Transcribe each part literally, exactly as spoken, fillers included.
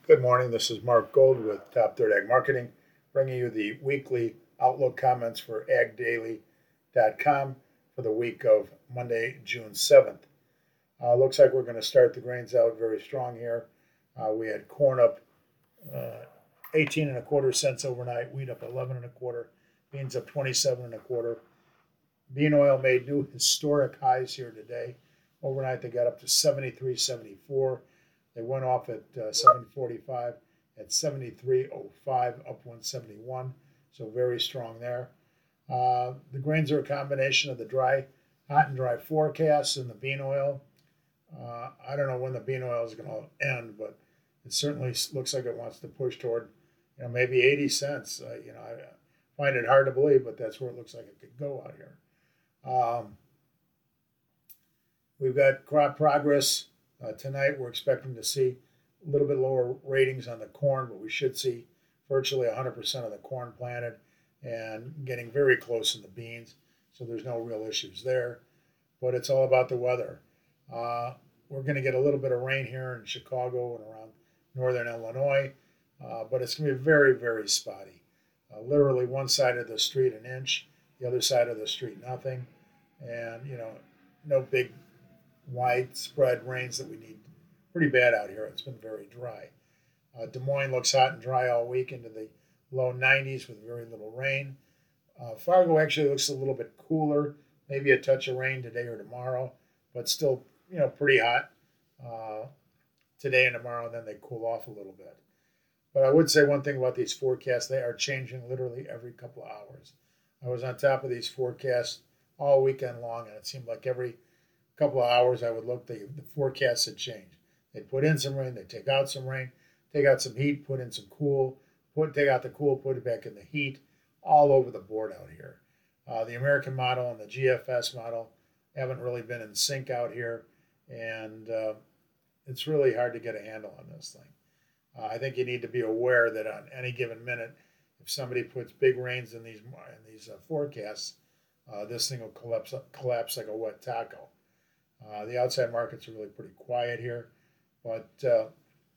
Good morning. This is Mark Gold with Top Third Ag Marketing, bringing you the weekly outlook comments for ag daily dot com for the week of Monday, June seventh. Uh, looks like we're going to start the grains out very strong here. Uh, we had corn up uh, eighteen and a quarter cents overnight, wheat up eleven and a quarter, beans up twenty-seven and a quarter. Bean oil made new historic highs here today. Overnight, they got up to seventy-three seventy-four. They went off at uh, seven forty-five at seventy-three oh five, up one seventy-one. So very strong there. Uh, the grains are a combination of the dry, hot and dry forecasts and the bean oil. Uh, I don't know when the bean oil is going to end, but it certainly looks like it wants to push toward, you know, maybe eighty cents. Uh, you know, I find it hard to believe, but that's where it looks like it could go out here. Um, we've got crop progress. Uh, tonight, we're expecting to see a little bit lower ratings on the corn, but we should see virtually one hundred percent of the corn planted and getting very close in the beans. So there's no real issues there. But it's all about the weather. Uh, we're going to get a little bit of rain here in Chicago and around northern Illinois, uh, but it's going to be very, very spotty. Uh, literally one side of the street an inch, the other side of the street nothing, and you know, no big widespread rains that we need. Pretty bad out here. It's been very dry. Uh, Des Moines looks hot and dry all week into the low nineties with very little rain. Uh, Fargo actually looks a little bit cooler, maybe a touch of rain today or tomorrow, but still, you know, pretty hot uh, today and tomorrow, and then they cool off a little bit. But I would say one thing about these forecasts, they are changing literally every couple of hours. I was on top of these forecasts all weekend long, and it seemed like every couple of hours I would look, the, the forecasts had changed. They'd put in some rain, they'd take out some rain, take out some heat, put in some cool, put take out the cool, put it back in the heat, all over the board out here. Uh, the American model and the G F S model haven't really been in sync out here, and uh, it's really hard to get a handle on this thing. Uh, I think you need to be aware that on any given minute, if somebody puts big rains in these in these uh, forecasts, uh, this thing will collapse collapse like a wet taco. Uh, the outside markets are really pretty quiet here, but uh,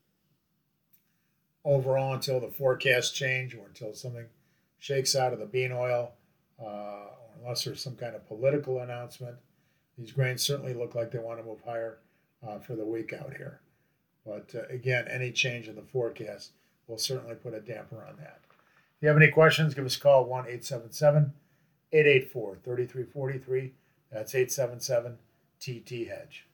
overall, until the forecasts change or until something shakes out of the bean oil, uh, or unless there's some kind of political announcement, these grains certainly look like they want to move higher uh, for the week out here. But uh, again, any change in the forecast will certainly put a damper on that. If you have any questions, give us a call, one eight seven seven, eight eight four, three three four three. That's eight seven seven T T Hedge.